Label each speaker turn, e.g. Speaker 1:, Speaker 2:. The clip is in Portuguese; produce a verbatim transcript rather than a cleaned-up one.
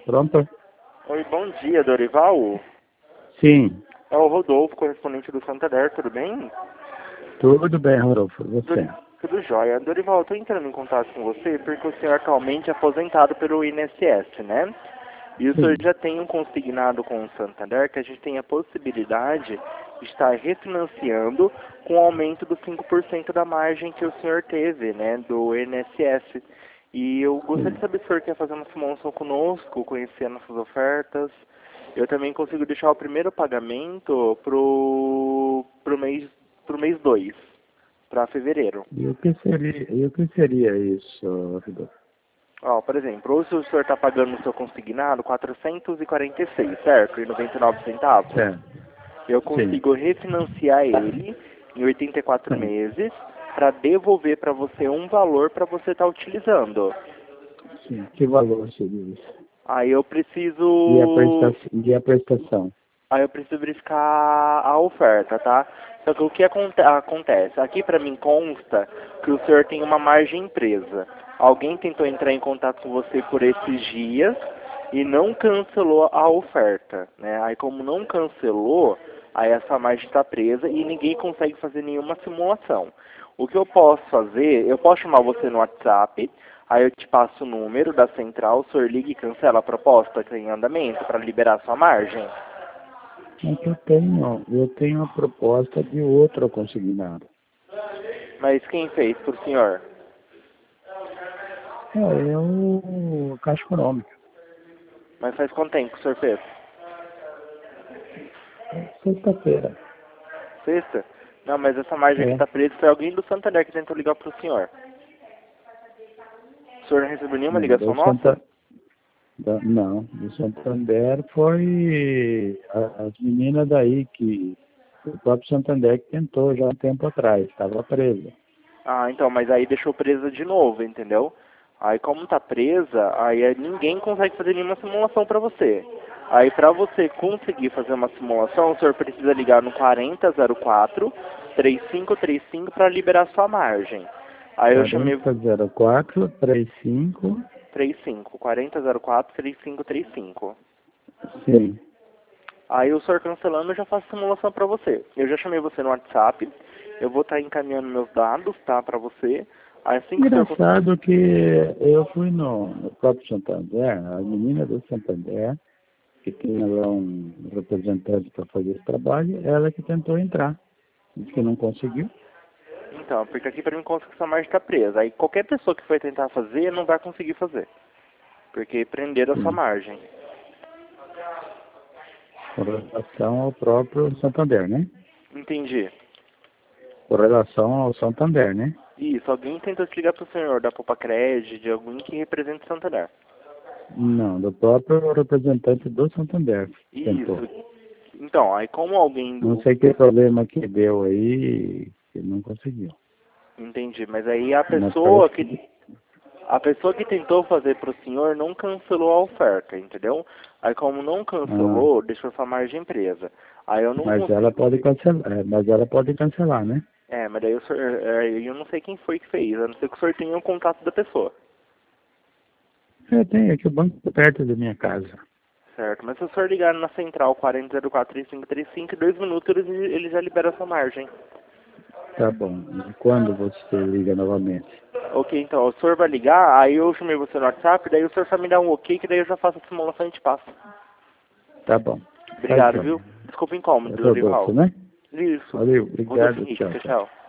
Speaker 1: Pronto?
Speaker 2: Oi, bom dia, Dorival.
Speaker 1: Sim.
Speaker 2: É o Rodolfo, correspondente do Santander, tudo bem?
Speaker 1: Tudo bem, Rodolfo. E você?
Speaker 2: Tudo, tudo jóia. Dorival, eu tô entrando em contato com você porque o senhor atualmente é aposentado pelo I N S S, né? E o senhor
Speaker 1: Sim.
Speaker 2: já tem um consignado com o Santander que a gente tem a possibilidade de estar refinanciando com o aumento dos cinco por cento da margem que o senhor teve, né, do I N S S. E eu gostaria
Speaker 1: Sim.
Speaker 2: de saber se o senhor quer fazer uma simulação conosco, conhecer nossas ofertas. Eu também consigo deixar o primeiro pagamento pro, pro mês pro mês dois, para fevereiro.
Speaker 1: E o que seria, e o que seria isso, Rodolfo?
Speaker 2: Ó, por exemplo, hoje o senhor está pagando no seu consignado quatrocentos e quarenta e seis, certo? E noventa e nove centavos.
Speaker 1: Certo.
Speaker 2: Eu
Speaker 1: Sim.
Speaker 2: consigo refinanciar ele em oitenta e quatro
Speaker 1: Sim.
Speaker 2: meses para devolver para você um valor para você estar utilizando.
Speaker 1: Sim. Que valor seria isso?
Speaker 2: Aí eu
Speaker 1: E a
Speaker 2: preciso,
Speaker 1: prestação? E a prestação?
Speaker 2: aí eu preciso verificar a oferta, tá? Só que o que aconte acontece? Aqui para mim consta que o senhor tem uma margem presa. Alguém tentou entrar em contato com você por esses dias e não cancelou a oferta, né? Aí como não cancelou, aí essa margem está presa e ninguém consegue fazer nenhuma simulação. O que eu posso fazer, eu posso chamar você no WhatsApp, aí eu te passo o número da central, o senhor liga e cancela a proposta que está em andamento para liberar sua margem.
Speaker 1: É que eu tenho, eu tenho a proposta de outro consignado.
Speaker 2: Mas quem fez pro senhor?
Speaker 1: É, é o Caixa Econômica.
Speaker 2: Mas faz quanto tempo que o senhor fez?
Speaker 1: É sexta-feira.
Speaker 2: Sexta? Não, mas essa margem que
Speaker 1: É.
Speaker 2: está presa foi alguém do Santander que tentou ligar pro senhor. O senhor não recebeu nenhuma
Speaker 1: Não,
Speaker 2: ligação
Speaker 1: do
Speaker 2: nossa?
Speaker 1: Santa, da, não, do Santander foi a- as meninas daí que o próprio Santander que tentou já há um tempo atrás, estava presa.
Speaker 2: Ah, então, mas aí deixou presa de novo, entendeu? Aí como tá presa, aí é- ninguém consegue fazer nenhuma simulação para você. Aí para você conseguir fazer uma simulação, o senhor precisa ligar no quarenta zero quatro, três cinco três cinco para liberar sua margem. Aí eu chamei
Speaker 1: quarenta zero quatro trinta e cinco.
Speaker 2: trinta e cinco, quarenta zero quatro, trinta e cinco trinta e cinco.
Speaker 1: Sim.
Speaker 2: Aí o senhor cancelando, eu já faço simulação para você. Eu já chamei você no WhatsApp, eu vou estar encaminhando meus dados, tá, para você. Aí assim que o senhor conseguir...
Speaker 1: Engraçado que eu fui no, no próprio Santander, a menina do Santander, que tinha lá um representante para fazer esse trabalho, ela que tentou entrar, disse que não conseguiu.
Speaker 2: Então, porque aqui para mim consta que essa margem está presa. Aí qualquer pessoa que for tentar fazer, não vai conseguir fazer. Porque prenderam a sua
Speaker 1: Sim.
Speaker 2: margem.
Speaker 1: Com relação ao próprio Santander, né?
Speaker 2: Entendi.
Speaker 1: Com relação ao Santander, né?
Speaker 2: Isso, alguém tentou te ligar pro senhor da Poupa Crédito, de alguém que representa o Santander.
Speaker 1: Não, do próprio representante do Santander tentou.
Speaker 2: Isso. Então, aí como alguém
Speaker 1: Não
Speaker 2: do...
Speaker 1: sei que problema que deu aí, que não conseguiu.
Speaker 2: Entendi, mas aí a
Speaker 1: Mas
Speaker 2: pessoa
Speaker 1: parece
Speaker 2: que...
Speaker 1: que...
Speaker 2: A pessoa que tentou fazer pro senhor não cancelou a oferta, entendeu? Aí como não
Speaker 1: Ah,
Speaker 2: cancelou, deixou sua margem presa. Aí eu não
Speaker 1: mas ela
Speaker 2: consigo...
Speaker 1: pode cancelar, é, mas ela pode cancelar, né?
Speaker 2: É, mas daí o senhor, é, eu não sei quem foi que fez, a não ser que o senhor tenha o contato da pessoa.
Speaker 1: Eu tenho aqui o banco perto da minha casa.
Speaker 2: Certo, mas se o senhor ligar na central quarenta zero quatro, trinta e cinco trinta e cinco, em dois minutos ele, ele já libera a sua margem.
Speaker 1: Tá bom. E quando você liga novamente?
Speaker 2: Ok, então, o senhor vai ligar, aí eu chamei você no WhatsApp, daí o senhor só me dá um ok, que daí eu já faço a simulação e a gente passa.
Speaker 1: Tá bom. Tá,
Speaker 2: Obrigado,
Speaker 1: joia.
Speaker 2: viu? Desculpa o incômodo,
Speaker 1: É Rodolfo,
Speaker 2: Dorival.
Speaker 1: né?
Speaker 2: Isso.
Speaker 1: Valeu,
Speaker 2: Rodolfo
Speaker 1: obrigado,
Speaker 2: Henrique,
Speaker 1: tchau,
Speaker 2: tchau,
Speaker 1: tchau.
Speaker 2: tchau.